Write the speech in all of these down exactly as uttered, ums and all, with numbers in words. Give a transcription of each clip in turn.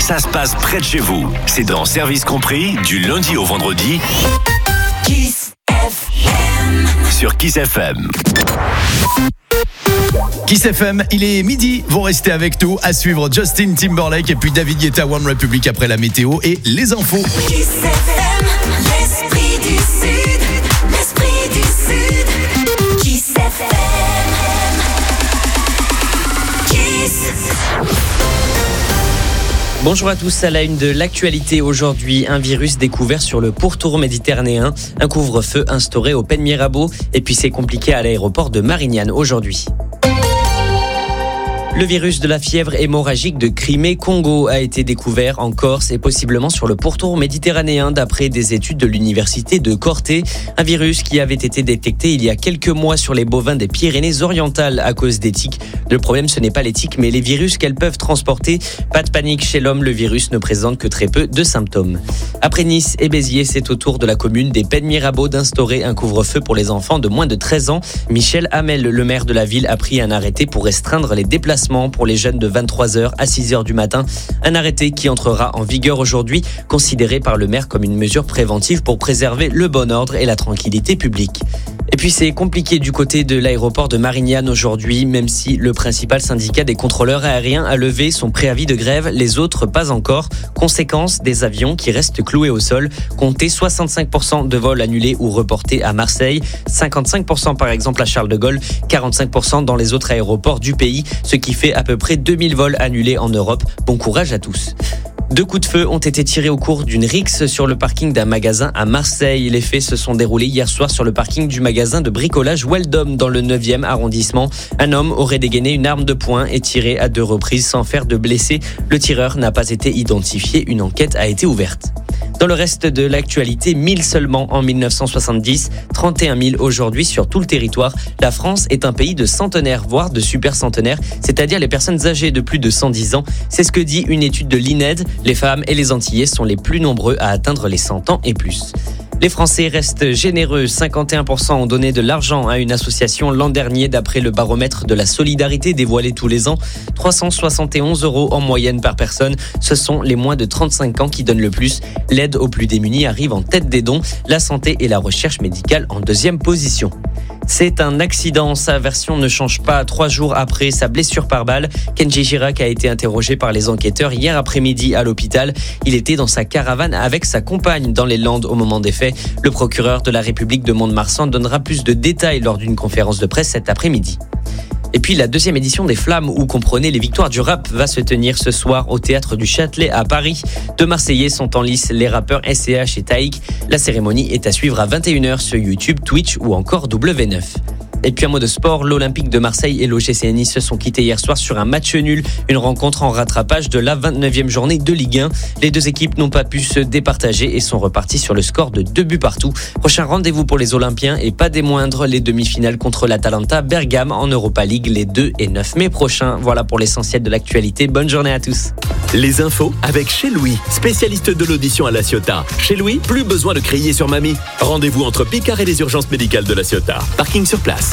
ça se passe près de chez vous. C'est dans Service Compris, du lundi au vendredi. Kiss F M. Sur Kiss F M. Kiss F M, il est midi, vous restez avec nous à suivre Justin Timberlake et puis David Guetta, One Republic après la météo et les infos. Kiss F M, l'esprit du Sud, l'esprit du Sud. Kiss F M. Kiss. Bonjour à tous, à la une de l'actualité aujourd'hui, un virus découvert sur le pourtour méditerranéen, un couvre-feu instauré au Pen Mirabeau et puis c'est compliqué à l'aéroport de Marignane aujourd'hui. Le virus de la fièvre hémorragique de Crimée-Congo a été découvert en Corse et possiblement sur le pourtour méditerranéen d'après des études de l'université de Corté. Un virus qui avait été détecté il y a quelques mois sur les bovins des Pyrénées-Orientales à cause des tiques. Le problème, ce n'est pas les tiques, mais les virus qu'elles peuvent transporter. Pas de panique chez l'homme, le virus ne présente que très peu de symptômes. Après Nice et Béziers, c'est au tour de la commune des Pen Mirabeau d'instaurer un couvre-feu pour les enfants de moins de treize ans. Michel Hamel, le maire de la ville, a pris un arrêté pour restreindre les déplacements pour les jeunes de vingt-trois heures à six heures du matin. Un arrêté qui entrera en vigueur aujourd'hui, considéré par le maire comme une mesure préventive pour préserver le bon ordre et la tranquillité publique. Et puis c'est compliqué du côté de l'aéroport de Marignane aujourd'hui, même si le principal syndicat des contrôleurs aériens a levé son préavis de grève, les autres pas encore. Conséquence, des avions qui restent cloués au sol. Comptez soixante-cinq pour cent de vols annulés ou reportés à Marseille, cinquante-cinq pour cent par exemple à Charles de Gaulle, quarante-cinq pour cent dans les autres aéroports du pays, ce qui fait à peu près deux mille vols annulés en Europe. Bon courage à tous. Deux coups de feu ont été tirés au cours d'une rixe sur le parking d'un magasin à Marseille. Les faits se sont déroulés hier soir sur le parking du magasin de bricolage Weldom dans le neuvième arrondissement. Un homme aurait dégainé une arme de poing et tiré à deux reprises sans faire de blessés. Le tireur n'a pas été identifié. Une enquête a été ouverte. Dans le reste de l'actualité, mille seulement en dix-neuf cent soixante-dix, trente et un mille aujourd'hui sur tout le territoire. La France est un pays de centenaires, voire de super centenaires, c'est-à-dire les personnes âgées de plus de cent dix ans. C'est ce que dit une étude de l'I N E D. Les femmes et les Antillais sont les plus nombreux à atteindre les cent ans et plus. Les Français restent généreux. cinquante et un pour cent ont donné de l'argent à une association l'an dernier d'après le baromètre de la solidarité dévoilé tous les ans. trois cent soixante et onze euros en moyenne par personne. Ce sont les moins de trente-cinq ans qui donnent le plus. L'aide aux plus démunis arrive en tête des dons. La santé et la recherche médicale en deuxième position. C'est un accident, sa version ne change pas. Trois jours après sa blessure par balle, Kenji Girac a été interrogé par les enquêteurs hier après-midi à l'hôpital. Il était dans sa caravane avec sa compagne dans les Landes au moment des faits. Le procureur de la République de Mont-de-Marsan donnera plus de détails lors d'une conférence de presse cet après-midi. Et puis la deuxième édition des Flammes, où comprenez les victoires du rap, va se tenir ce soir au Théâtre du Châtelet à Paris. Deux Marseillais sont en lice, les rappeurs S C H et Taïk. La cérémonie est à suivre à vingt et une heures sur YouTube, Twitch ou encore W neuf. Et puis un mot de sport, l'Olympique de Marseille et l'O G C Nice se sont quittés hier soir sur un match nul, une rencontre en rattrapage de la vingt-neuvième journée de Ligue un. Les deux équipes n'ont pas pu se départager et sont reparties sur le score de deux buts partout. Prochain rendez-vous pour les Olympiens et pas des moindres, les demi-finales contre l'Atalanta Bergame en Europa League les deux et neuf mai prochains. Voilà pour l'essentiel de l'actualité. Bonne journée à tous. Les infos avec Chez Louis, spécialiste de l'audition à La Ciotat. Chez Louis, plus besoin de crier sur mamie. Rendez-vous entre Picard et les urgences médicales de La Ciotat. Parking sur place.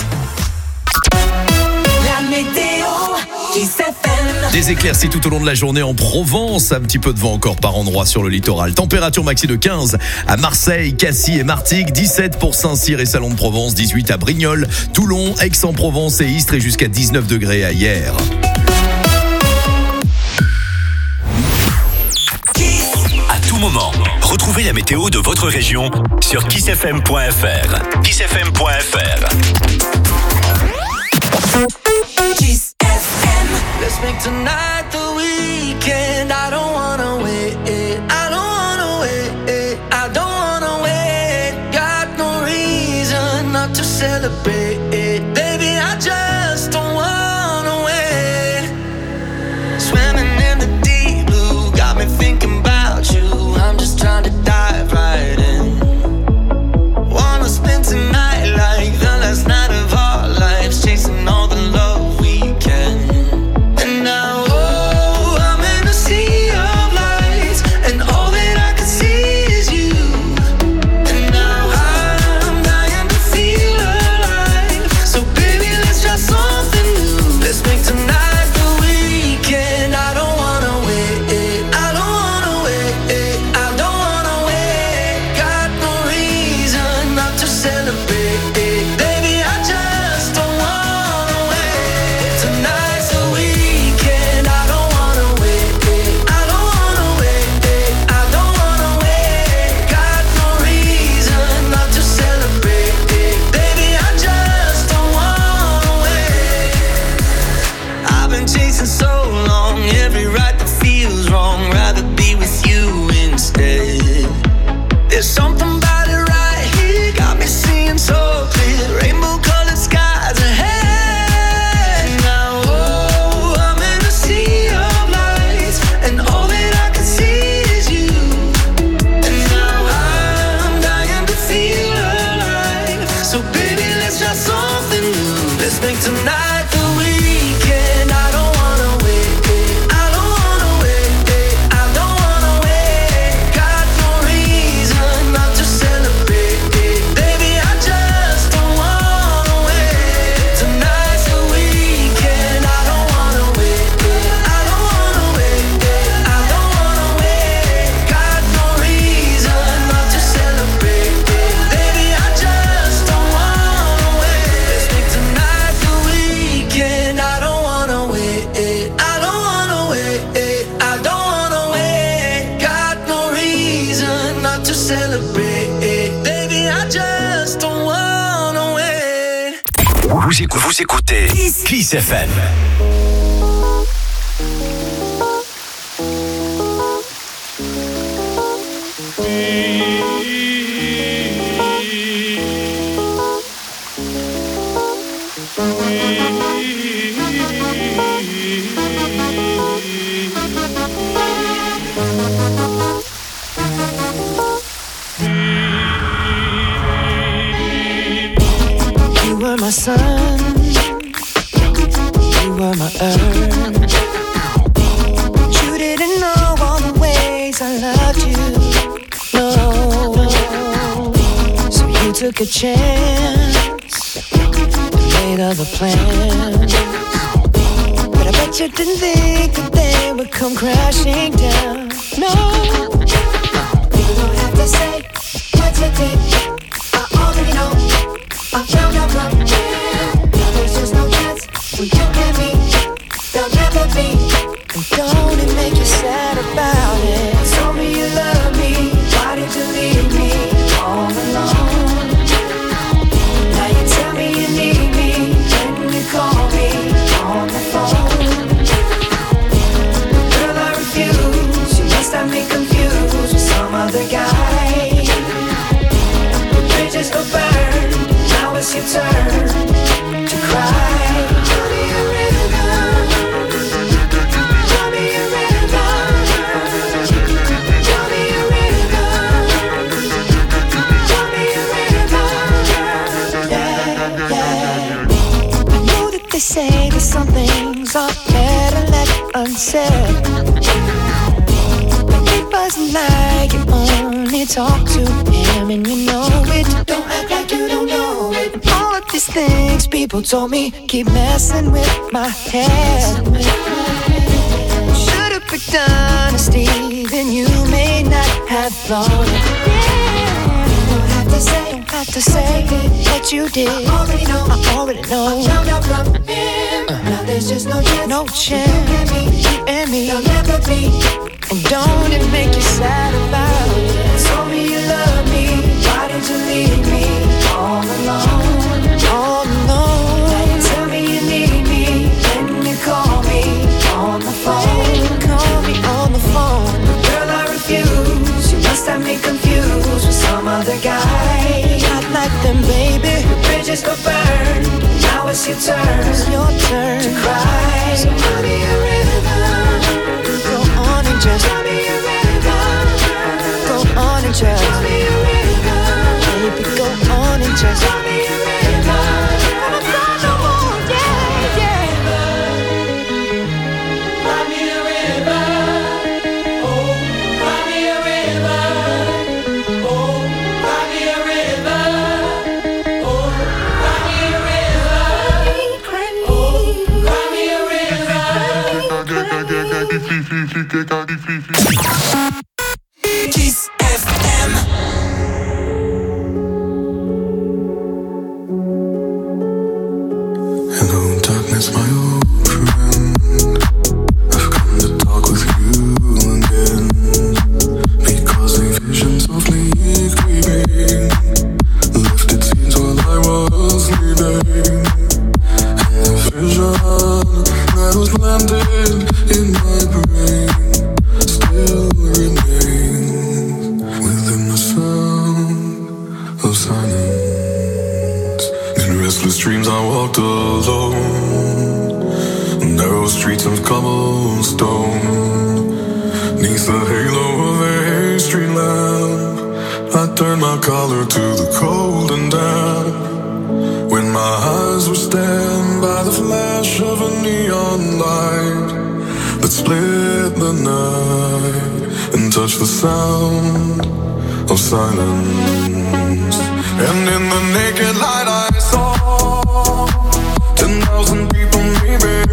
La météo, Kiss F M. Des éclaircies tout au long de la journée en Provence, un petit peu de vent encore par endroit sur le littoral. Température maxi de quinze à Marseille, Cassis et Martigues, dix-sept pour Saint-Cyr et Salon de Provence, dix-huit à Brignoles, Toulon, Aix-en-Provence et Istres et jusqu'à dix-neuf degrés à Hyères. À tout moment, retrouvez la météo de votre région sur kiss f m point f r. kiss f m point f r. Kiss F M. Let's make tonight the weekend. I don't wanna wait. I don't wanna wait. I don't wanna wait. Got no reason not to celebrate. Baby, I just don't wanna wait. Swimming in the deep blue got me thinking about you. I'm just trying to dive right in. Wanna spend tonight like the last night of our lives, chasing all the love we can. And now, oh, Vous écoutez, vous écoutez Kiss F M. You were my sun, you were my earth. You didn't know all the ways I loved you, no. So you took a chance and made other plans. But I bet you didn't think that they would come crashing down, no. You don't have to say what you did, I already know. I found out from you. Now there's just no chance for you and me. There'll never be. And don't it make you sad about it? Told me you love me. Why did you leave me all alone? Now you tell me you need me when you call me on the phone. Girl, I refuse. You must have me confused with some other guy. The bridges go burn. Now it's your turn to cry. Tell me a rhythm. Tell me a rhythm. Tell me a rhythm. Tell me a rhythm. Yeah, yeah. I know that they say that some things are better left unsaid. But it wasn't like you only talk to him and you know it. Don't act like you don't know it. And all of these things people told me keep messing with my head. Should've picked honesty, then you may not have thought it. Yeah. Don't have to say, don't have to say what you did. I already know, I already know. I found out from him. Uh. Now there's just no chance, no chance. You and me, you and me, there'll never be. And don't it make you sad about it? Told me you love me. Why did you leave me all alone? All alone. Now you tell me you need me when you call me on the phone. Call me on the phone. Girl, I refuse. You must have me confused with some other guy. Not like them, baby. The bridges go burn. Now it's your turn. It's your turn to cry. So tell me a rhythm. Go on and just tell me a rhythm. Go on and just tell me a rhythm. Baby, go on and just tell me a rhythm. I'm a son, yeah, yeah. Cry me a river. Oh, cry me a river. Oh, cry me a river. Oh, cry me a river. Oh, cry me a river. Kiss F M. Hello, darkness, my old friend. I've come to talk with you again, because a vision softly creeping left its scenes while I was sleeping, and the vision that was planted in my brain still remains within the sound of silence. In restless dreams I walked alone, narrow streets of cobblestone, neath the halo of a street lamp. I turned my collar to the cold and damp, when my eyes were stabbed by the flash of a neon light that split the night and touched the sound of silence. And in the naked light I saw ten thousand people maybe,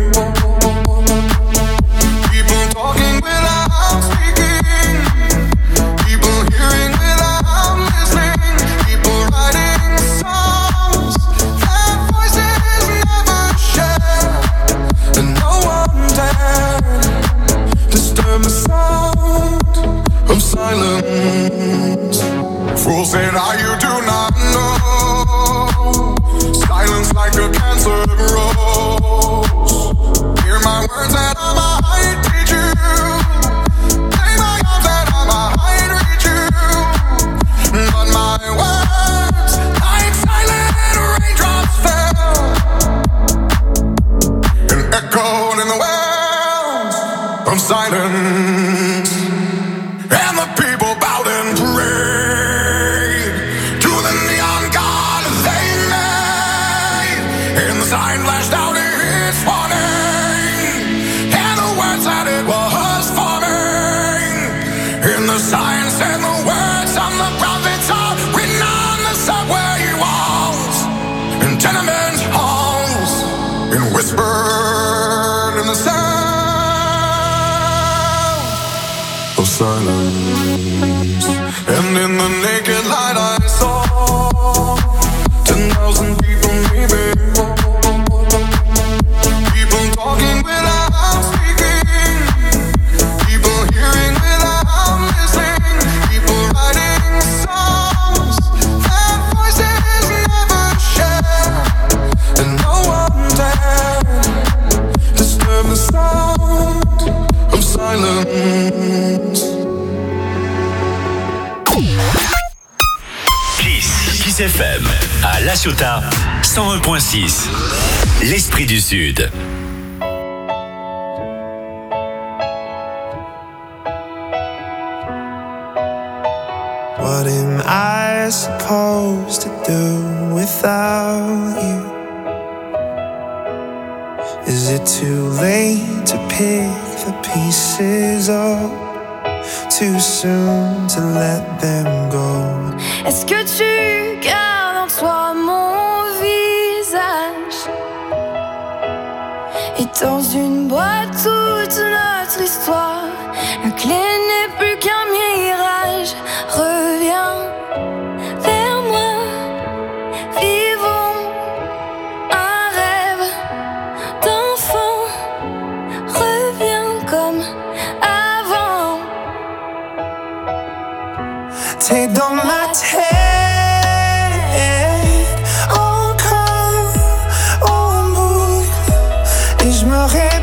people talking without speaking, people hearing without listening, people writing songs that voices never share, and no one dared disturb the sound of silence. Fools said, "Ah, you do not know. Silence like a cancer F M à La Ciotat cent un virgule six. L'esprit du Sud. What am I supposed to do without you? Is it too late to pick the pieces up? Too soon to let them go? Est-ce que tu gardes en toi mon visage? Et dans une boîte toute notre histoire, la clé n'est plus qu'un mirage. Reviens vers moi, vivons un rêve d'enfant. Reviens comme avant. T'es dans ma tête, encore en boucle, et je me répète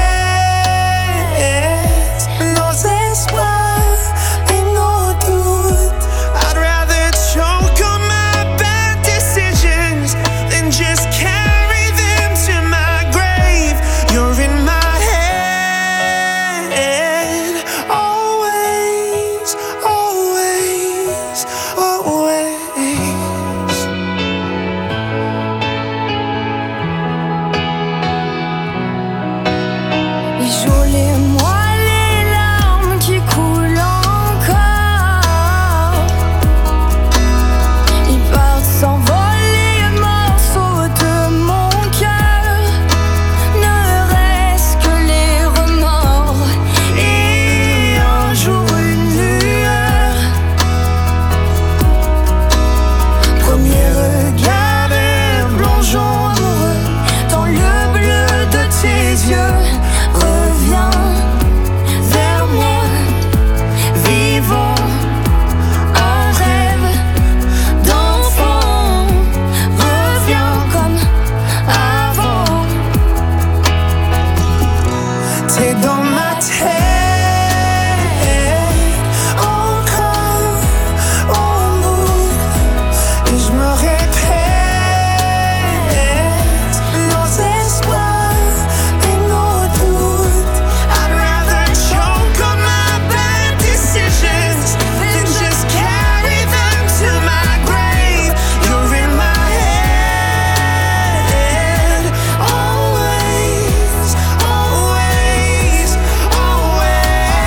nos espoirs et nos doutes. I'd rather choke on my bad decisions than just carry them to my grave. You're in my head, always, always, always. Isolez-moi les larmes qui coulent encore. Ils partent s'envoler, morceaux de mon cœur. Ne reste que les remords et un jour une lueur. Premier regard vert, plongeons amoureux dans le bleu de tes yeux. Reviens vers moi, vivons un rêve d'enfant. Reviens comme avant. T'es dans ma tête, encore en boucle, et je me répète nos espoirs et nos doutes. I'd rather choke on my bad decisions than just carry them to my grave. You're in my head, always, always, always.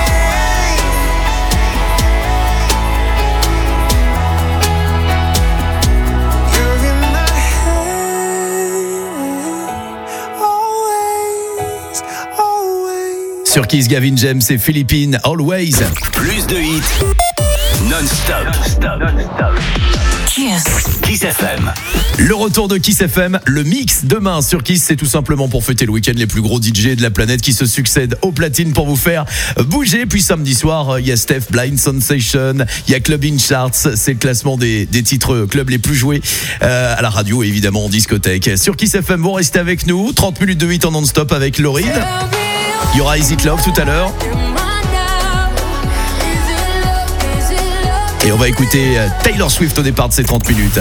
You're in my head, always, always. Sur Kiss, Gavin James et Philippines, Always. Plus de hits non-stop. Kiss. Kiss F M. Le retour de Kiss F M, le mix demain sur Kiss, c'est tout simplement pour fêter le week-end les plus gros D J de la planète qui se succèdent aux platines pour vous faire bouger. Puis samedi soir, il y a Steph Blind Sensation, il y a Club In Charts, c'est le classement des, des titres clubs les plus joués euh, à la radio et évidemment en discothèque. Sur Kiss F M, vous restez avec nous, trente minutes de hit en non-stop avec Laurine. Il y aura Is It Love tout à l'heure. Et on va écouter Taylor Swift au départ de ces trente minutes.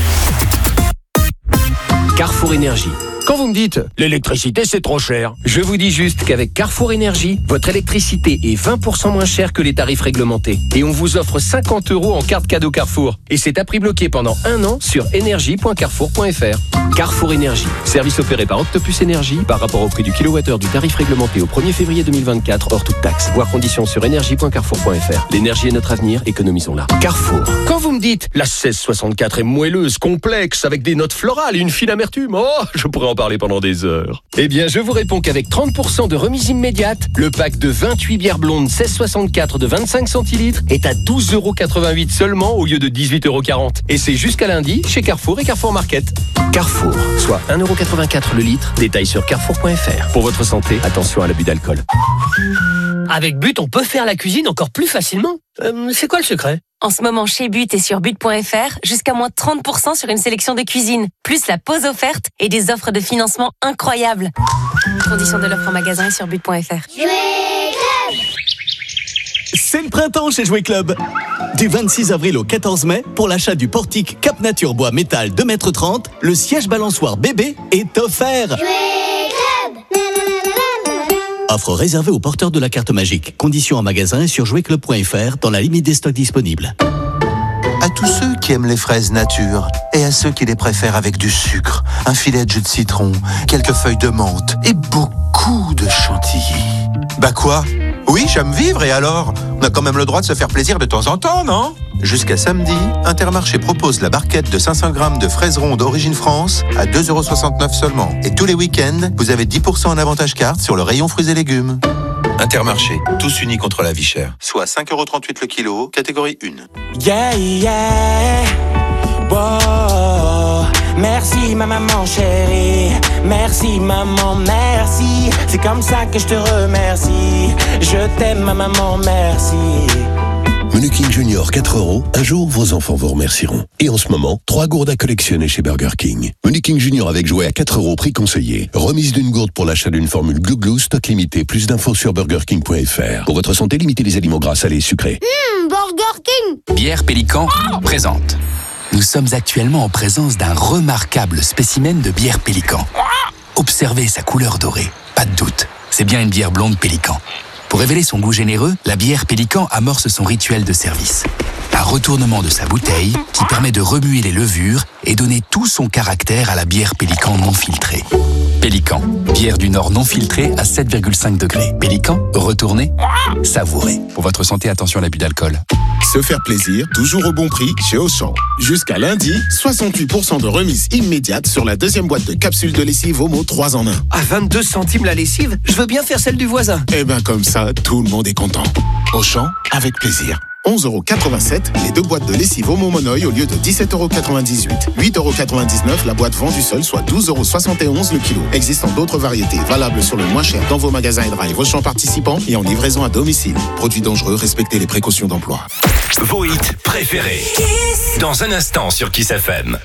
Carrefour Énergie. Quand vous me dites « l'électricité c'est trop cher », je vous dis juste qu'avec Carrefour Énergie, votre électricité est vingt pour cent moins chère que les tarifs réglementés. Et on vous offre cinquante euros en carte cadeau Carrefour. Et c'est à prix bloqué pendant un an sur énergie point carrefour point f r. Carrefour Énergie. Service opéré par Octopus Énergie par rapport au prix du kilowattheure du tarif réglementé au premier février deux mille vingt-quatre hors toute taxe. Voir conditions sur énergie point carrefour point f r. L'énergie est notre avenir, économisons-la. Carrefour. Quand vous me dites « la seize soixante-quatre est moelleuse, complexe, avec des notes florales et une fine amertume », oh, je pourrais en parler pendant des heures. Eh bien, je vous réponds qu'avec trente pour cent de remise immédiate, le pack de vingt-huit bières blondes seize soixante-quatre de vingt-cinq centilitres est à douze euros quatre-vingt-huit seulement au lieu de dix-huit euros quarante. Et c'est jusqu'à lundi chez Carrefour et Carrefour Market. Carrefour, soit un euro quatre-vingt-quatre le litre. Détail sur carrefour point f r. Pour votre santé, attention à l'abus d'alcool. Avec But, on peut faire la cuisine encore plus facilement. Euh, c'est quoi le secret ? En ce moment, chez But et sur but point f r, jusqu'à moins trente pour cent sur une sélection de cuisine, plus la pause offerte et des offres de financement incroyables. Conditions de l'offre en magasin et sur but point f r. C'est le printemps chez Jouet Club. Du vingt-six avril au quatorze mai, pour l'achat du portique Cap Nature Bois Métal deux mètres trente, le siège balançoire bébé est offert. Offre réservée aux porteurs de la carte magique. Conditions en magasin et sur jouet club point f r dans la limite des stocks disponibles. À tous ceux qui aiment les fraises nature et à ceux qui les préfèrent avec du sucre, un filet de jus de citron, quelques feuilles de menthe et beaucoup de chantilly. Bah quoi ? Oui, j'aime vivre et alors ? On a quand même le droit de se faire plaisir de temps en temps, non ? Jusqu'à samedi, Intermarché propose la barquette de cinq cents grammes de fraises rondes d'origine France à deux euros soixante-neuf seulement. Et tous les week-ends, vous avez dix pour cent en avantage carte sur le rayon fruits et légumes. Intermarché, tous unis contre la vie chère. Soit cinq euros trente-huit le kilo, catégorie un. Yeah, yeah, wow. Merci ma maman chérie, merci maman, merci. C'est comme ça que je te remercie. Je t'aime ma maman, merci. Menu King Junior quatre euros, un jour vos enfants vous remercieront. Et en ce moment, trois gourdes à collectionner chez Burger King. Menu King Junior avec jouet à quatre euros, prix conseillé. Remise d'une gourde pour l'achat d'une formule Glou Glou, stock limité. Plus d'infos sur burger king point f r. Pour votre santé, limitez les aliments gras, salés et sucrés. Mmh, Burger King. Bière Pélican présente. Nous sommes actuellement en présence d'un remarquable spécimen de bière Pélican. Observez sa couleur dorée. Pas de doute, c'est bien une bière blonde Pélican. Pour révéler son goût généreux, la bière Pélican amorce son rituel de service. Un retournement de sa bouteille qui permet de remuer les levures et donner tout son caractère à la bière Pélican non filtrée. Pélican, bière du Nord non filtrée à sept virgule cinq degrés. Pélican, retournez, savourez. Pour votre santé, attention à l'abus d'alcool. Se faire plaisir, toujours au bon prix chez Auchan. Jusqu'à lundi, soixante-huit pour cent de remise immédiate sur la deuxième boîte de capsules de lessive Omo trois en un. À vingt-deux centimes la lessive, je veux bien faire celle du voisin. Eh ben comme ça, tout le monde est content. Auchan, avec plaisir. onze euros quatre-vingt-sept, les deux boîtes de lessive Omo Monoï au lieu de dix-sept euros quatre-vingt-dix-huit. huit euros quatre-vingt-dix-neuf la boîte vendue seule, soit douze euros soixante et onze le kilo. Existant d'autres variétés, valables sur le moins cher dans vos magasins et drive Auchan participants et en livraison à domicile. Produits dangereux, respectez les précautions d'emploi. Vos hits préférés. Dans un instant sur Kiss F M.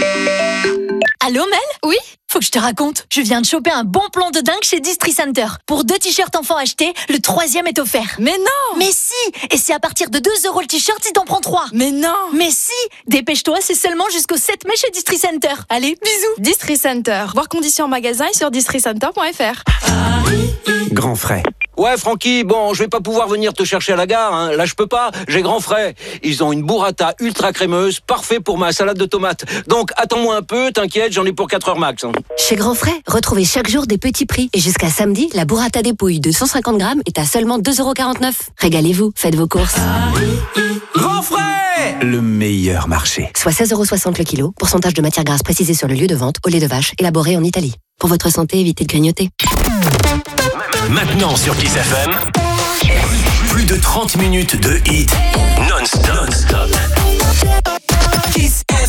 Allô Mel ? Oui ? Faut que je te raconte. Je viens de choper un bon plan de dingue chez Distri Center. Pour deux t-shirts enfants achetés, le troisième est offert. Mais non ! Mais si ! Et c'est à partir de deux euros le t-shirt si t'en prends trois. Mais non ! Mais si ! Dépêche-toi, c'est seulement jusqu'au sept mai chez Distri Center. Allez, bisous. Distri Center. Voir conditions en magasin et sur distri center point f r. Grand frais. Ouais, Francky, bon, je vais pas pouvoir venir te chercher à la gare, hein. Là, je peux pas, j'ai grand frais. Ils ont une burrata ultra crémeuse, parfait pour ma salade de tomates. Donc, attends-moi un peu, t'inquiète, j'en ai pour quatre heures max. Hein. Chez Grand Frais, retrouvez chaque jour des petits prix. Et jusqu'à samedi, la burrata dépouille de cent cinquante grammes est à seulement deux euros quarante-neuf. Régalez-vous, faites vos courses. Grand Frais, le meilleur marché. Soit seize euros soixante le kilo, pourcentage de matière grasse précisé sur le lieu de vente, au lait de vache, élaboré en Italie. Pour votre santé, évitez de grignoter. Maintenant sur Kiss F M, plus de trente minutes de hits non-stop. Non-stop. Kiss F M.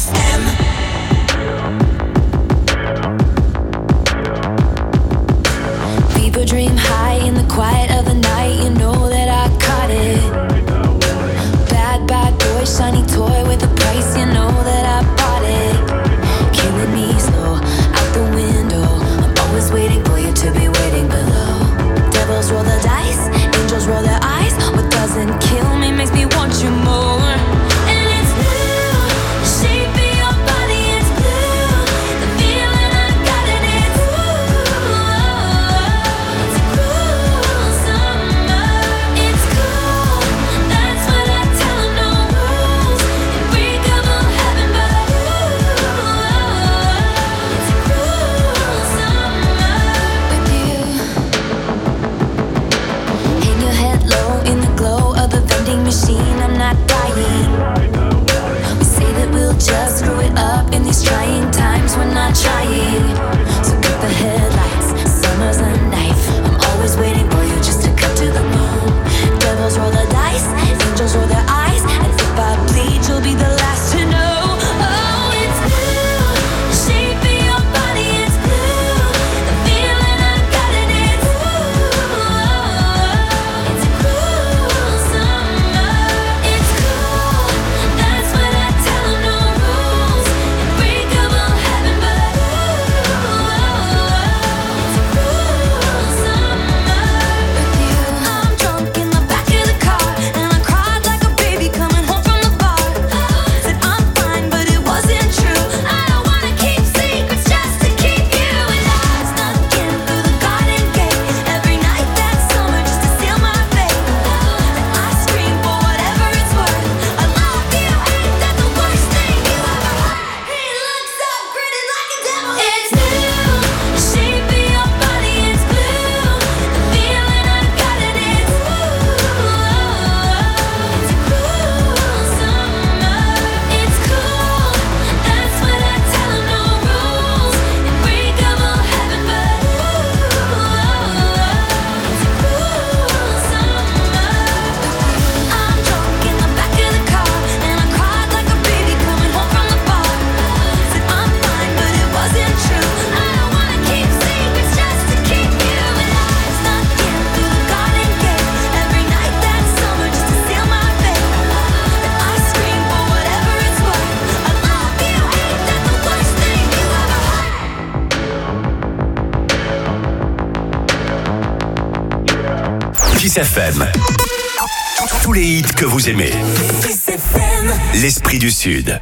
Kiss F M. Tous les hits que vous aimez. Kiss F M. L'Esprit du Sud.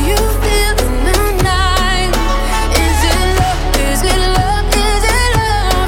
Is it love? Is it love?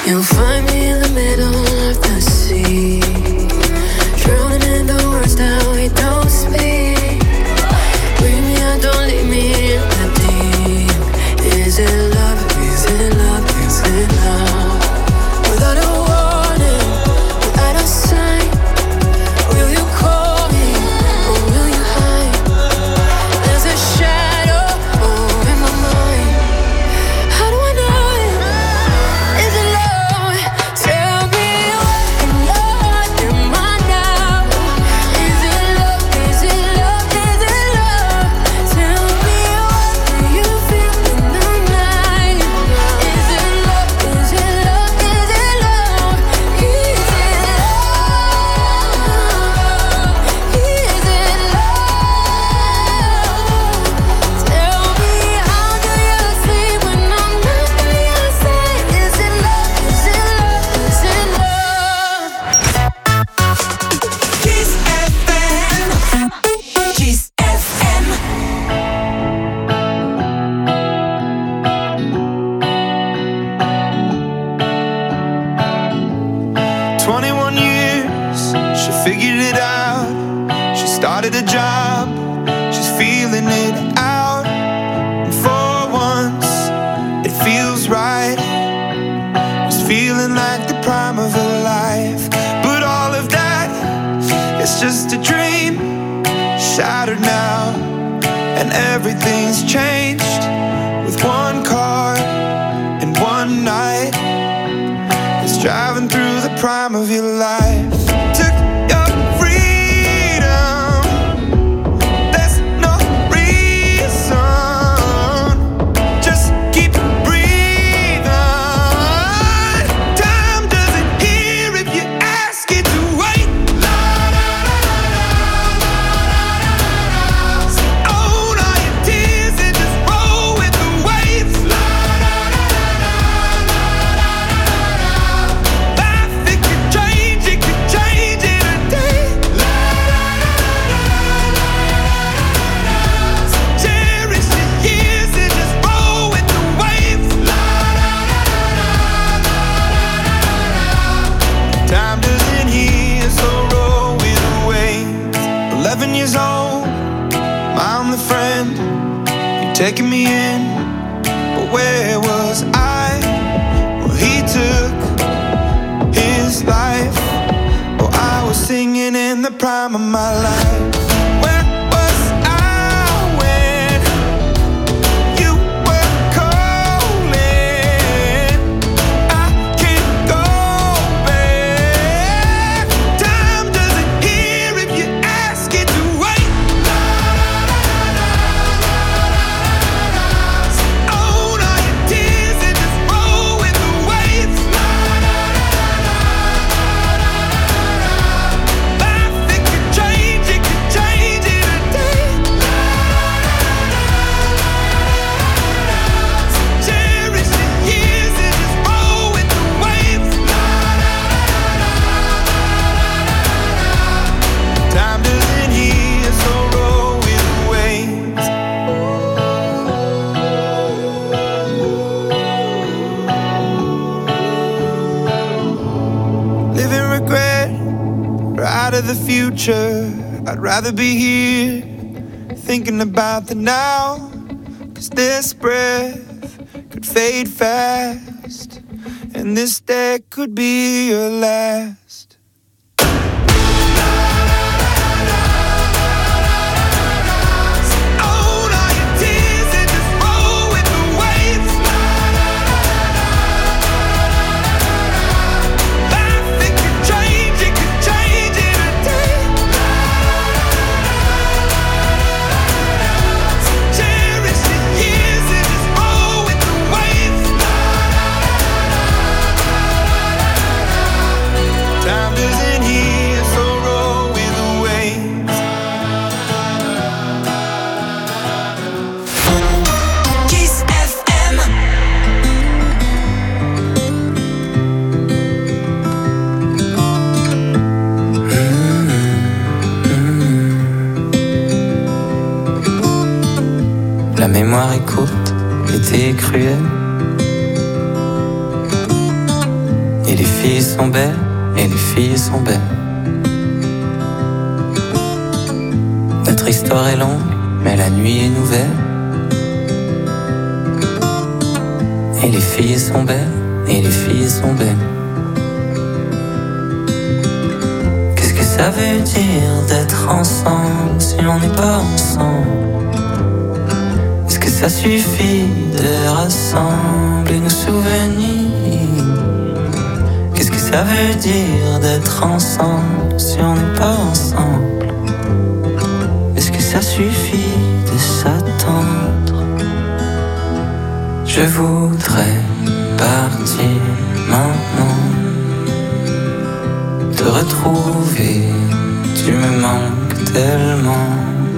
You'll find me in the middle of the sea, drowning in the words that we don't speak. Bring me out, don't leave me in the deep. Is it love? Is it love? Is it love? Without a warning, without a sign, will you call me or will you hide? There's a shadow oh, in my mind. How do I know it? Is it love? Tell me what in love am I now? Is it love? Is it love? Is it love? Tell me what do you feel in the night? Is it love? Is it love? Is it love? Is it love? Is it love? Tell me how do you sleep when I'm not by your side? Is it love? Is it love? Is it love? Kiss F M. Kiss F M. twenty-one years, she figured it out. She started a job, she's feeling it out. And for once, it feels right. It's feeling like the prime of her life. But all of that, it's just a dream, shattered now. And everything's changed with one car and one night. It's driving through the prime of your life. Took your freedom. There's no reason. Just keep breathing. Time doesn't hear if you ask it to wait. Own all your tears and just roll with the waves. Life, it could change, it could change in a day. Cherish the years and just roll with the waves. Time doesn't heal, so roll with the waves. Eleven years old, I'm the friend. You're taking me in, but where was I? Well, he took his life. Oh, I was singing in the prime of my life. Where was I when you were calling? I can't go back. Time doesn't hear if you ask it to wait. Own all your tears and just roll with the waves. Life, it could change, it could change in a day. Cherish the years and just roll with the waves. Time doesn't heal, so roll with the waves. Living regret, right of the future. I'd rather be here, thinking about the now. Cause this breath could fade fast, and this day could be your last. Own all your tears and just roll with the waves. Life, it could change, it could change in a day. Cherish the years and just roll with the waves. Time doesn't heal, so roll with the waves. Kiss F M. La mémoire est courte, l'été est cruel. Et les filles sont belles, et les filles sont belles. Notre histoire est longue, mais la nuit est nouvelle. Et les filles sont belles, et les filles sont belles. Qu'est-ce que ça veut dire d'être ensemble si on n'est pas ensemble? Est-ce que ça suffit de rassembler nos souvenirs? Qu'est-ce que ça veut dire d'être ensemble si on n'est pas ensemble? Est-ce que ça suffit de s'attendre? Je voudrais partir maintenant, te retrouver, tu me manques tellement.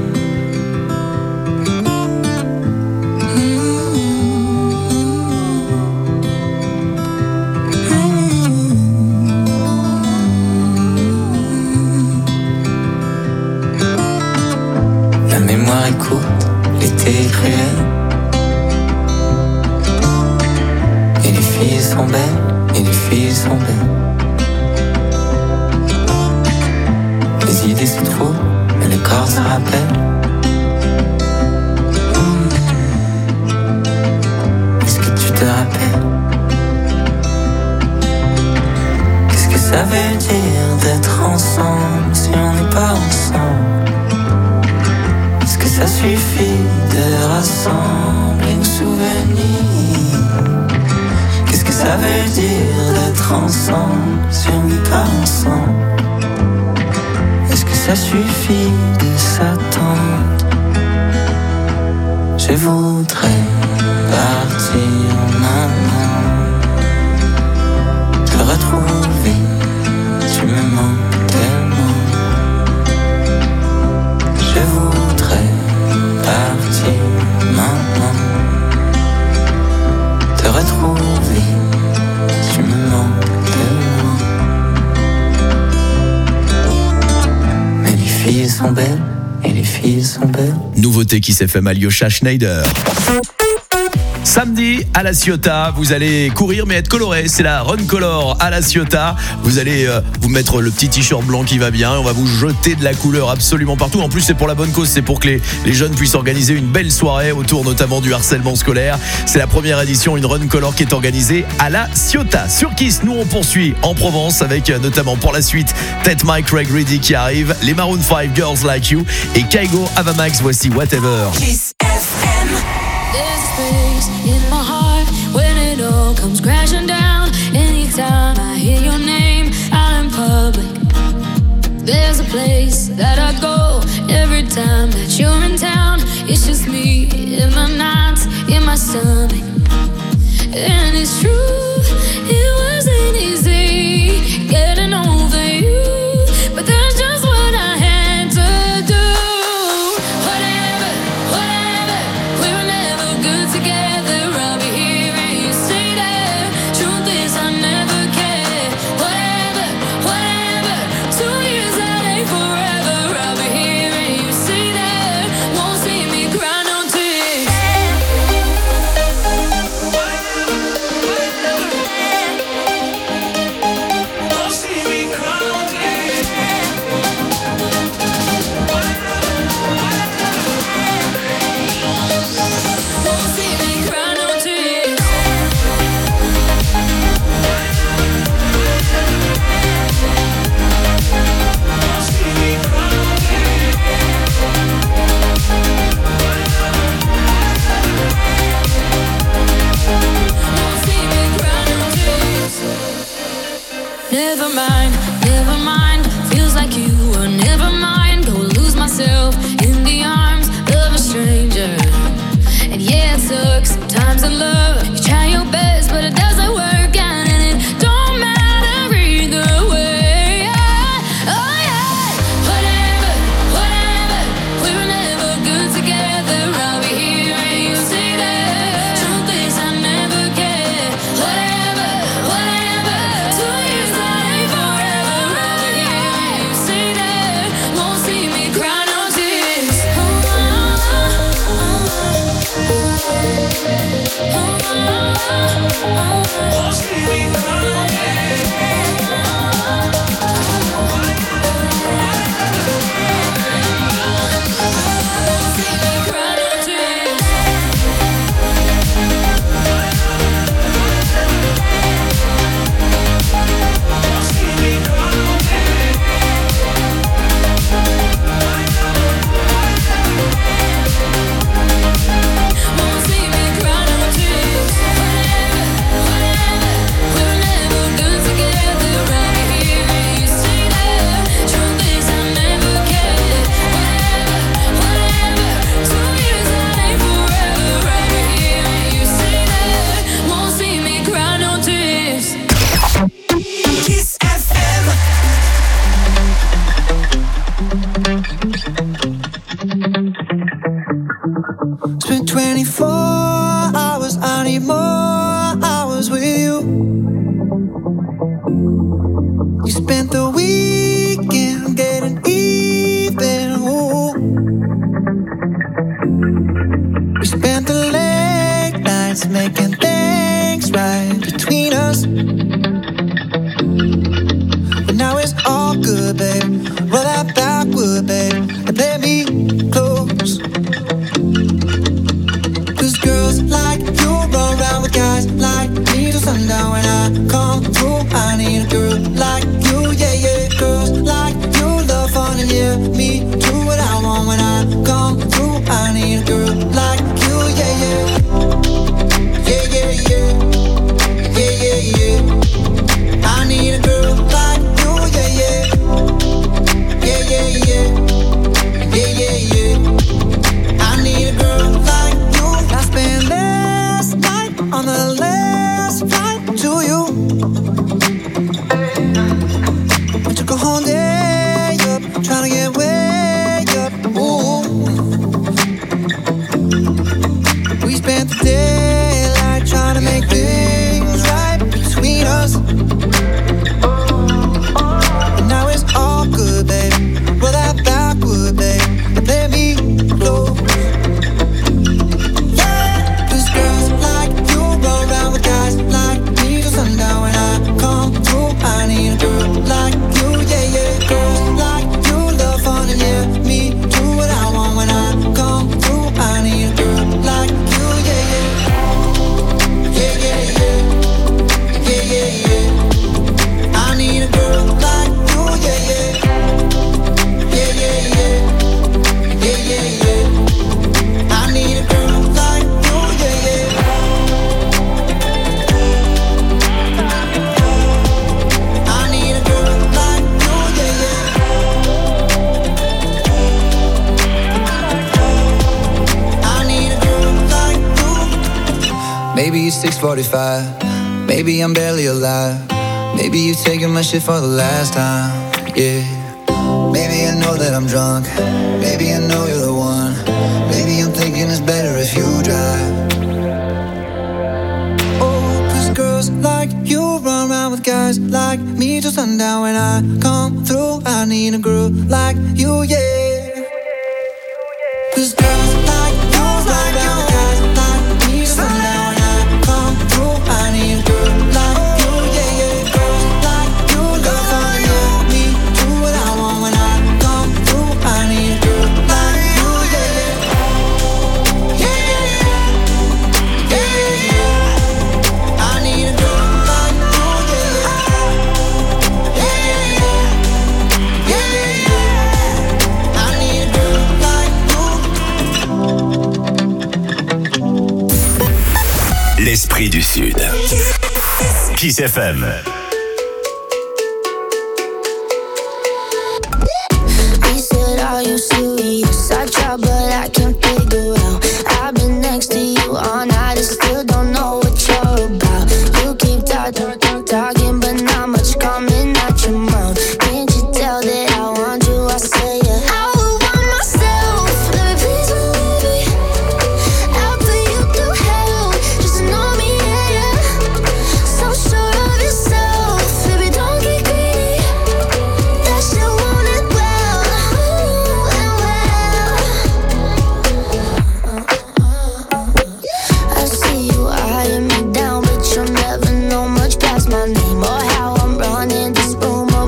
La mémoire est courte, l'été est cruel. Et les filles sont belles, et les filles sont belles. Les idées se trouvent, mais le corps se rappelle. Mmh. Est-ce que tu te rappelles? Qu'est-ce que ça veut dire d'être ensemble si on n'est pas ensemble? Est-ce que ça suffit de rassembler nos souvenirs? Qu'est-ce que ça veut dire d'être ensemble si on n'est pas ensemble? Est-ce que ça suffit de s'attendre? Je voudrais partir maintenant, te retrouver, tu me manques tellement. Je voudrais partir maintenant, te retrouver, tu me manques tellement. Mais les filles sont belles, et les filles sont belles. Nouveauté qui s'est fait Alyosha Schneider. Samedi à La Ciotat, vous allez courir mais être coloré, c'est la Run Color à La Ciotat. Vous allez euh, vous mettre le petit t-shirt blanc qui va bien, on va vous jeter de la couleur absolument partout. En plus c'est pour la bonne cause, c'est pour que les, les jeunes puissent organiser une belle soirée autour notamment du harcèlement scolaire. C'est la première édition, une Run Color qui est organisée à La Ciotat. Sur Kiss, nous on poursuit en Provence avec euh, notamment pour la suite Ted Mike, Craig Reedy qui arrive, les Maroon five, Girls Like You et Kygo, Avamax, voici Whatever. Kiss F M. There's a space in my heart when it all comes crashing down. Anytime I hear your name out in public, there's a place that I go every time that you're in town. It's just me in my nights, in my stomach. And it's true, it wasn't easy getting over you, but that's just what I had to do. Whatever, whatever, we were never good together. I'll be here and you say that. Truth is I never cared. Whatever, whatever, two years that ain't forever. I'll be here and you say that. Won't see me cry no tears. Won't see me cry no tears. Won't see me cry no tears. Won't see me cry no Won't see me cry no tears. Never mind, never mind. Feels like you were never mind. Go lose myself in the arms of a stranger. And yeah, it sucks sometimes in love. You try your best, but it doesn't work out, and it don't matter either way. Oh yeah, whatever, whatever. We were never good together. I'll be here and you say that. Truth is I never cared. Whatever, whatever. Two years that ain't forever. I'll be here and you say that. Won't see me cry no tears. Oh, oh, oh, oh. spent the weekend getting even. Ooh. We spent the late nights making things right between us. But now it's all good, babe. Roll that backward, babe, and play me close. Cause girls like you run around with guys like me till sundown. When I come through, I need a girl like you, yeah, yeah. Girls like you love fun and yeah, me do what I want. When I come through, I need a girl like you, yeah, yeah. Yeah, yeah, yeah. Yeah, yeah, yeah. I need a girl like you, yeah, yeah. Yeah, yeah, yeah. Yeah, yeah, yeah. I need a girl like you. I spent last night on the last flight to you. We took a whole day up, trying to get way up. Ooh. We spent the daylight trying to make things right between us. But now it's all good, babe. Roll that backward, babe, and play me close. Yeah, 'cause girls like you run around with guys like me till sundown. When I come through, I need a girl like you, yeah, yeah. Girls like you love fun and yeah, me do what I want. When I come through, I need a girl like you, yeah, yeah. Yeah, yeah, yeah. Yeah, yeah, yeah. I need a girl like you, yeah, yeah. Yeah, yeah, yeah. Yeah, yeah, yeah. I need a girl like you, yeah, yeah. I need a girl like you, yeah, yeah. I need a girl like you. Maybe it's six forty-five. Maybe I'm barely alive. Maybe you've taken my shit for the last time. Yeah. Maybe I know that I'm drunk. Maybe I know you're the one. Maybe I'm thinking it's better if you drive. Oh, 'cause girls like you run around with guys like me till sundown. When I come through, I need a girl like you, yeah. 'Cause girls like you run around with guys like me till sundown. When I come through, I need a girl like you, yeah, yeah. Girls like you love fun, yeah. Me do what I want. When I come through, I need a girl like you, yeah, yeah. Yeah, yeah, yeah. Yeah, yeah, yeah. I need a girl like you, yeah, yeah. Yeah, yeah, yeah. Yeah, yeah, yeah. I need a girl like you. L'esprit du Sud. Kiss F M. He said, are you serious? I try, but I can't figure out. I've been next to you all night and still don't know what you're about. You keep talking, talking, but not much coming out your mouth. Can't you tell that I want you? I say yeah. I would want myself. Let me please believe me. I'll put you through hell. Just know me, yeah, yeah. So sure of yourself. Baby, don't get greedy. That shit want it well. Ooh, and well. I see you eyeing me down, but you'll never know much past my name or how I'm running this room or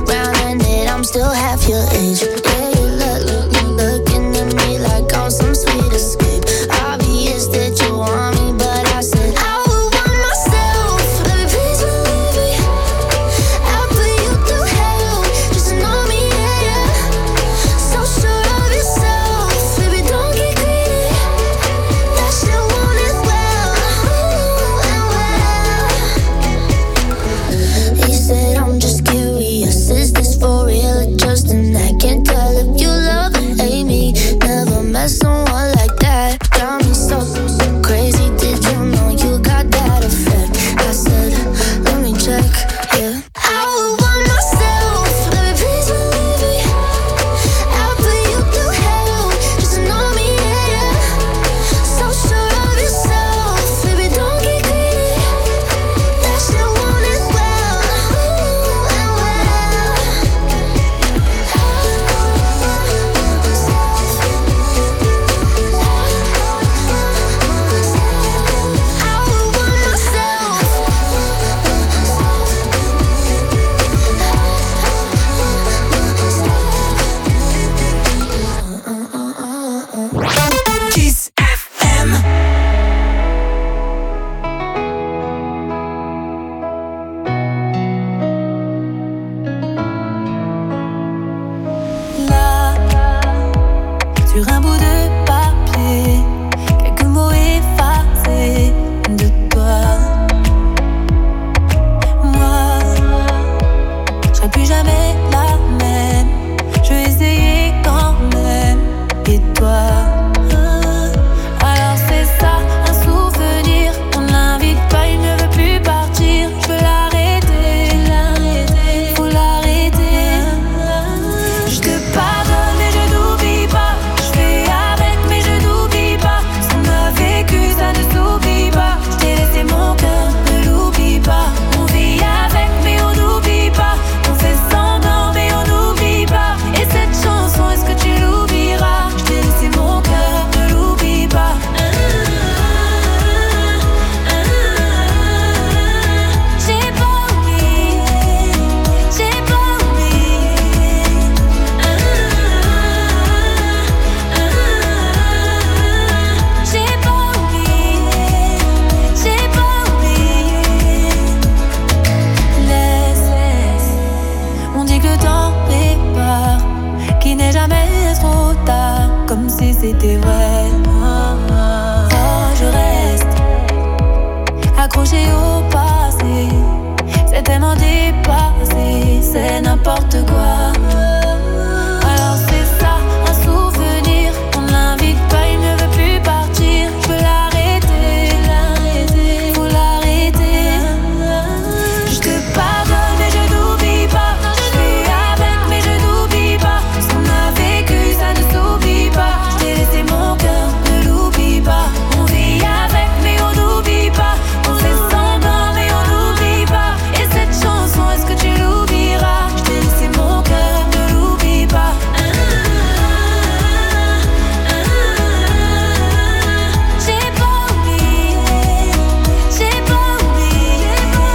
c'était vrai. Oh, je reste accrochée au passé. C'est tellement dépassé, c'est n'importe quoi. Alors c'est ça, un souvenir. On l'invite pas, il ne veut plus partir. Je peux l'arrêter, l'arrêter, faut l'arrêter. Je te pardonne mais je n'oublie pas. Je suis avec mais je n'oublie pas. Ce qu'on a vécu ça ne s'oublie pas. Je t'ai laissé mon cœur, ne l'oublie pas. On vit avec mais on n'oublie pas. On fait semblant mais on n'oublie pas. Et cette chanson, est-ce que tu l'oublieras? Je t'ai laissé mon cœur, ne l'oublie pas. J'ai pas oublié, j'ai pas oublié.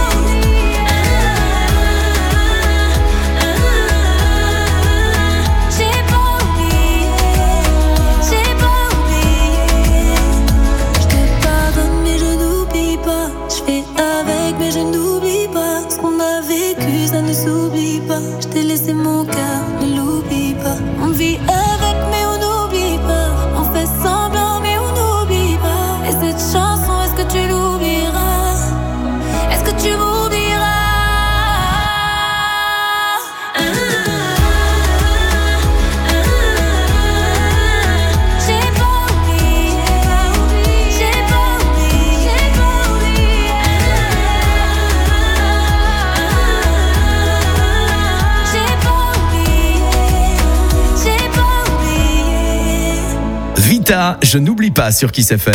J'ai pas oublié, j'ai pas oublié. Je te pardonne mais je n'oublie pas. Je fais avec mais je n'oublie pas. Ce qu'on a vécu ça ne s'oublie pas. Je t'ai laissé mon cœur, ne l'oublie pas. On vit avec mais on n'oublie pas. On fait semblant mais on n'oublie pas. Et cette chanson, est-ce que tu l'oublieras? Est-ce que tu m'oublieras? J'ai pas oublié, j'ai pas oublié, j'ai pas oublié. J'ai pas oublié, j'ai pas oublié. Vita, je n'oublie pas sur Kiss F M.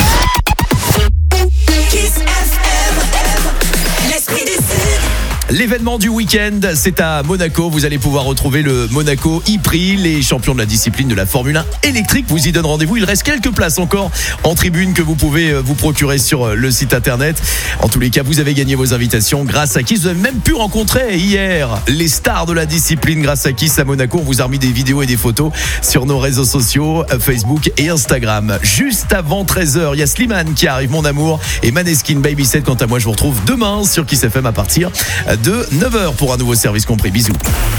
Kiss F M, l'esprit du Sud. L'événement du week-end, c'est à Monaco. Vous allez pouvoir retrouver le Monaco e-Prix, les champions de la discipline de la Formule un électrique. Vous y donne rendez-vous. Il reste quelques places encore en tribune que vous pouvez vous procurer sur le site internet. En tous les cas, vous avez gagné vos invitations grâce à Kiss. Vous avez même pu rencontrer hier les stars de la discipline grâce à Kiss à Monaco. On vous a remis des vidéos et des photos sur nos réseaux sociaux, Facebook et Instagram. Juste avant treize heures, il y a Slimane qui arrive, mon amour, et Maneskin Baby Set. Quant à moi, je vous retrouve demain sur Kiss F M à partir de neuf heures pour un nouveau service compris. Bisous.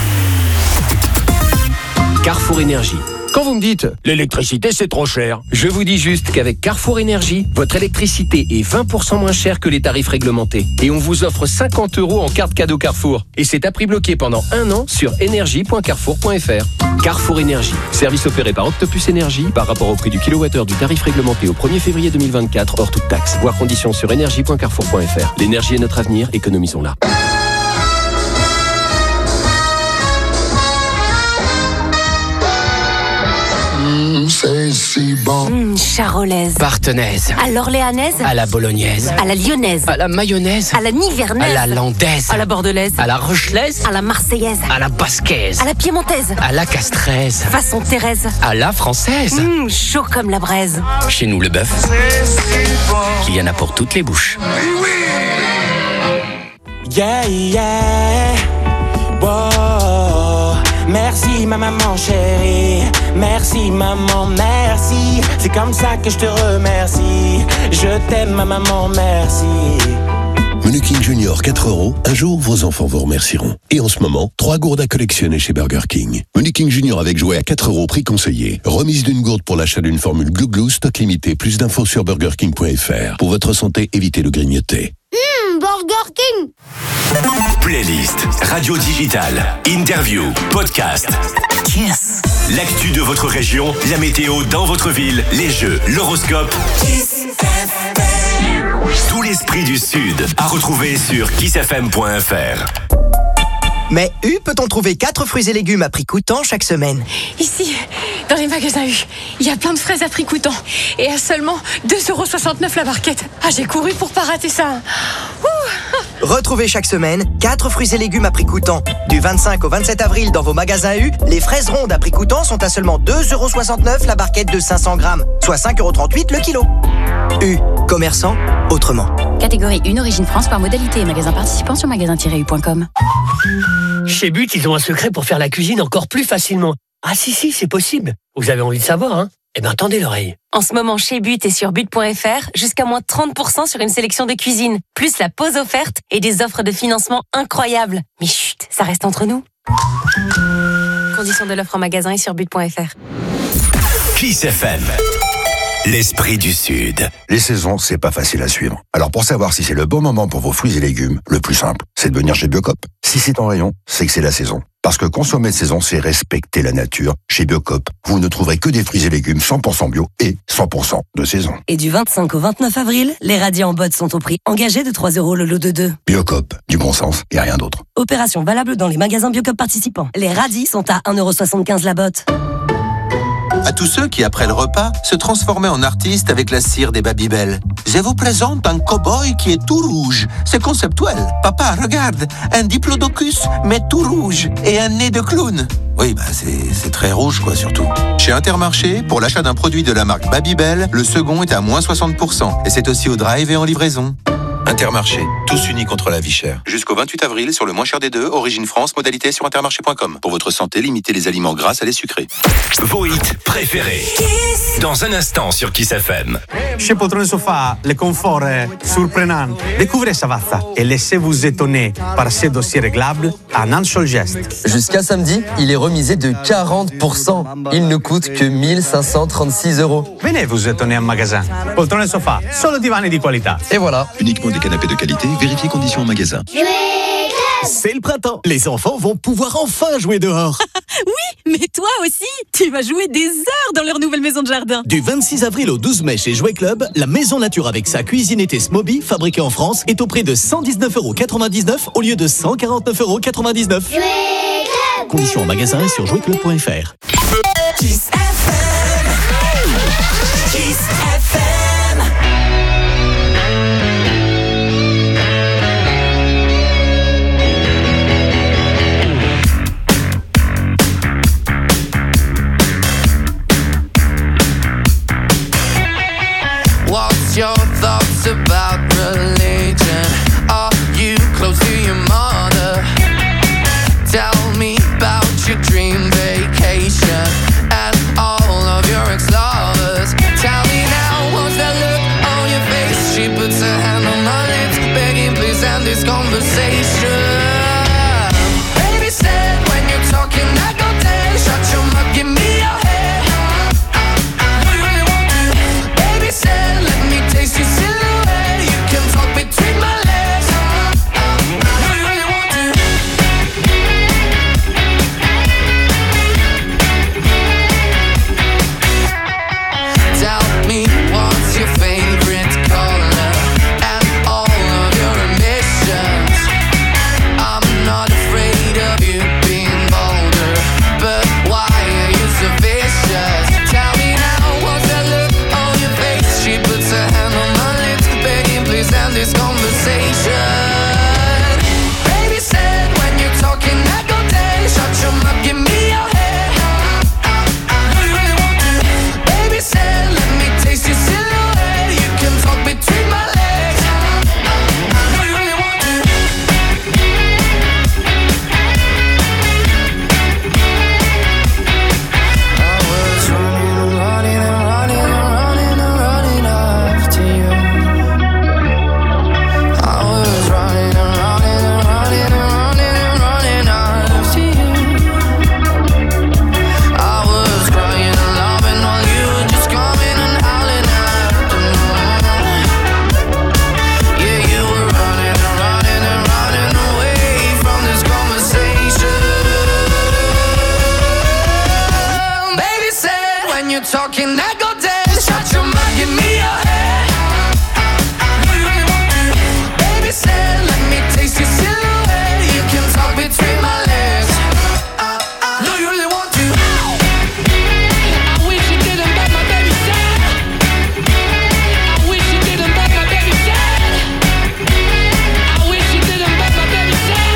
Carrefour Énergie. Quand vous me dites « l'électricité c'est trop cher », je vous dis juste qu'avec Carrefour Énergie, votre électricité est vingt pour cent moins chère que les tarifs réglementés. Et on vous offre cinquante euros en carte cadeau Carrefour. Et c'est à prix bloqué pendant un an sur énergie point carrefour point f r. Carrefour Énergie. Service opéré par Octopus Énergie par rapport au prix du kilowattheure du tarif réglementé au premier février deux mille vingt-quatre hors toute taxe. Voir conditions sur énergie point carrefour point f r. L'énergie est notre avenir, économisons-la. Mmh, c'est si bon. Mmh, charolaise. Partenaise. À l'orléanaise. À la bolognaise. À la lyonnaise. À la mayonnaise. À la nivernaise. À la landaise. À la bordelaise. À la rochelaise. À la marseillaise. À la basquaise. À la piémontaise. À la castraise. Façon Thérèse. À la française. Mmh, chaud comme la braise. Chez nous, le bœuf, il y en a pour toutes les bouches. Yeah, yeah. Wow. Merci ma maman chérie. Merci maman, merci. C'est comme ça que je te remercie. Je t'aime ma maman, merci. Menu King Junior quatre euros. Un jour, vos enfants vous remercieront. Et en ce moment, trois gourdes à collectionner chez Burger King. Menu King Junior avec jouet à quatre euros, prix conseillé. Remise d'une gourde pour l'achat d'une formule Glou Glou, stock limité. Plus d'infos sur burger king point f r. Pour votre santé, évitez le grignoter. Mmh, Burger King. Playlist, radio digitale, interview, podcast. Kiss. L'actu de votre région, la météo dans votre ville, les jeux, l'horoscope. Kiss F M. Tout l'esprit du Sud à retrouver sur kiss f m point f r. Mais U peut-on trouver quatre fruits et légumes à prix coûtant chaque semaine? Ici, dans les magasins U, il y a plein de fraises à prix coûtant. Et à seulement deux euros soixante-neuf la barquette. Ah, j'ai couru pour pas rater ça. Ouh. Retrouvez chaque semaine quatre fruits et légumes à prix coûtant. Du vingt-cinq au vingt-sept avril dans vos magasins U, les fraises rondes à prix coûtant sont à seulement deux euros soixante-neuf la barquette de cinq cents grammes, soit cinq euros trente-huit le kilo. U, commerçant autrement. Catégorie un Origine France par modalité et magasin participant sur magasin tiret u point com. Chez But, ils ont un secret pour faire la cuisine encore plus facilement. Ah si, si, c'est possible. Vous avez envie de savoir, hein? Eh bien, tendez l'oreille. En ce moment, chez But et sur but point f r, jusqu'à moins trente pour cent sur une sélection de cuisine, plus la pause offerte et des offres de financement incroyables. Mais chut, ça reste entre nous. Conditions de l'offre en magasin et sur but point f r. Kiss F M. L'esprit du Sud. Les saisons, c'est pas facile à suivre. Alors pour savoir si c'est le bon moment pour vos fruits et légumes, le plus simple, c'est de venir chez Biocop. Si c'est en rayon, c'est que c'est la saison. Parce que consommer de saison, c'est respecter la nature. Chez Biocop, vous ne trouverez que des fruits et légumes cent pour cent bio et cent pour cent de saison. Et du vingt-cinq au vingt-neuf avril, les radis en botte sont au prix engagé de trois euros le lot de deux. Biocop, du bon sens et rien d'autre. Opération valable dans les magasins Biocop participants. Les radis sont à un euro soixante-quinze la botte. À tous ceux qui, après le repas, se transformaient en artistes avec la cire des Babybel. Je vous présente un cow-boy qui est tout rouge. C'est conceptuel. Papa, regarde, un diplodocus, mais tout rouge, et un nez de clown. Oui, bah c'est, c'est très rouge, quoi, surtout. Chez Intermarché, pour l'achat d'un produit de la marque Babybel, le second est à moins soixante pour cent. Et c'est aussi au drive et en livraison. Intermarché, tous unis contre la vie chère. Jusqu'au vingt-huit avril, sur le moins cher des deux, Origine France, modalité sur intermarché point com. Pour votre santé, limitez les aliments gras à les sucrés. Vos hits préférés. Dans un instant sur Kiss F M. Chez Poltrone Sofa, le confort est surprenant. Découvrez Savazza et laissez-vous étonner par ses dossiers réglables en un seul geste. Jusqu'à samedi, il est remisé de quarante pour cent. Il ne coûte que mille cinq cent trente-six euros. Venez vous étonner en magasin. Poltrone Sofa, solo divani di qualità. Et voilà. Uniquement des canapés de qualité, vérifiez conditions en magasin. C'est le printemps. Les enfants vont pouvoir enfin jouer dehors. Oui, mais toi aussi, tu vas jouer des heures dans leur nouvelle maison de jardin. Du vingt-six avril au douze mai chez Jouet Club, la maison nature avec sa cuisinette Smoby, fabriquée en France, est au prix de cent dix-neuf euros quatre-vingt-dix-neuf au lieu de cent quarante-neuf euros quatre-vingt-dix-neuf. Conditions en magasin et sur jouet club point f r. Kiss F M. Kiss F M. What's your thoughts about religion? Are you close to your mother? Tell me about your dream vacation and all of your ex-lovers. Tell me now, what's that look on your face? She puts her hand on my lips, begging please end this conversation. Baby said when you're talking I go dead. Shut your mouth, give me your head. Do you really want to? Baby said let me taste your silhouette. You can talk between my legs. Do you really want to? Tell me what's your favorite color and all of your ambitions. I'm not afraid of you being bolder, but why are you so vicious? Tell me now, what's that look on your face? She puts her hand on my lips, begging please end this conversation. Baby said when you're talking I go dead. Shut your mouth, give me your head. Do you really want to? Baby said let me taste your silhouette. You can talk between my legs. Do you really want to? I was running and running and running and running and running after you. I was running and running and running and running and running after you. I was crying and loving while you were just coming and howling at the moon. Yeah, you were running and running and running away from this conversation. Baby said when you're talking I go dead. Shut your mouth, give me your head. Do you really want to? Baby said let me taste your silhouette. You can talk between my legs. Do you really want to? I wish you didn't, but my baby said. I wish you didn't, but my baby said. I wish you didn't, but my baby said.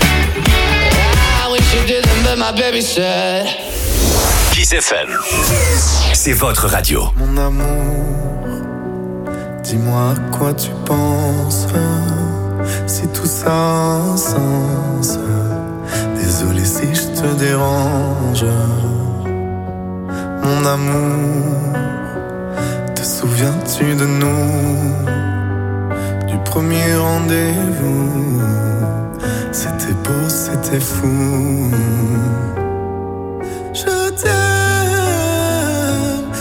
I wish you didn't, but my baby said. Kiss F M. C'est votre radio. Mon amour, dis-moi à quoi tu penses. Si tout ça a un sens. Désolé si je te dérange. Mon amour, te souviens-tu de nous? Du premier rendez-vous. C'était beau, c'était fou. Je t'aime,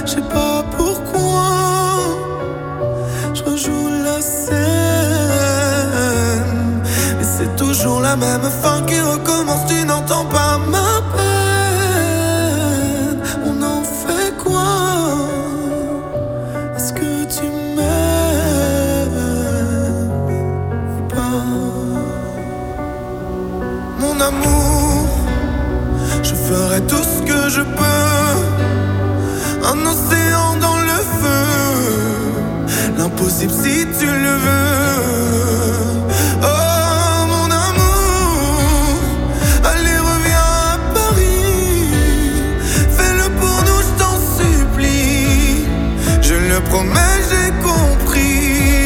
ferai tout ce que je peux. Un océan dans le feu, l'impossible si tu le veux. Oh mon amour, allez reviens à Paris. Fais-le pour nous, je t'en supplie. Je le promets, j'ai compris.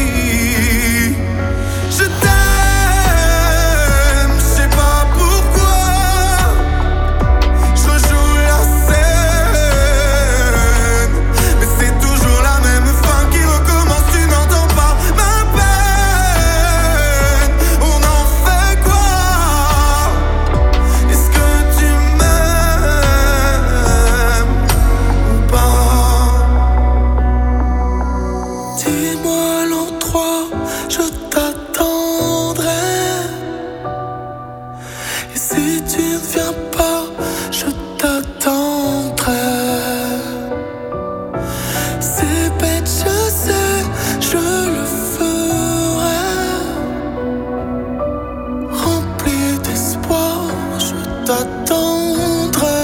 Je t'aime, je sais pas pourquoi. Je rejoue la scène, mais c'est toujours la même fin qui recommence. Tu n'entends pas ma peine. On en fait quoi? Est-ce que tu m'aimes ou pas? Dis-moi l'endroit, je t'attendrai. Et si tu ne viens pas, je t'attendrai. C'est bête, je sais, je le ferai. Rempli d'espoir, je t'attendrai.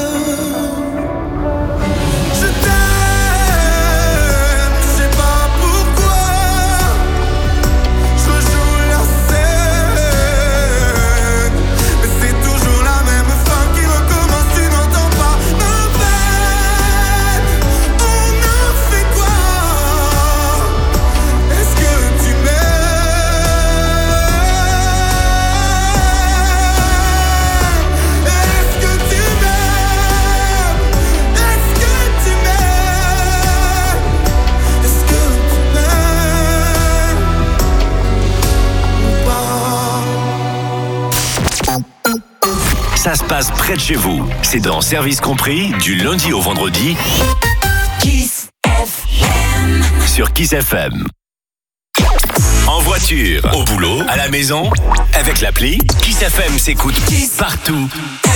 Je t'aime, je sais pas pourquoi. Je rejoue la scène, mais c'est toujours la même fin qui recommence. Tu n'entends pas ma peine. On en fait quoi? Est-ce que tu m'aimes? Est-ce que tu m'aimes? Est-ce que tu m'aimes? Est-ce que tu m'aimes ou pas? Ça se passe près de chez vous. C'est dans Service Compris du lundi au vendredi Kiss F M. sur Kiss F M. En voiture, au boulot, à la maison, avec l'appli, Kiss F M s'écoute partout.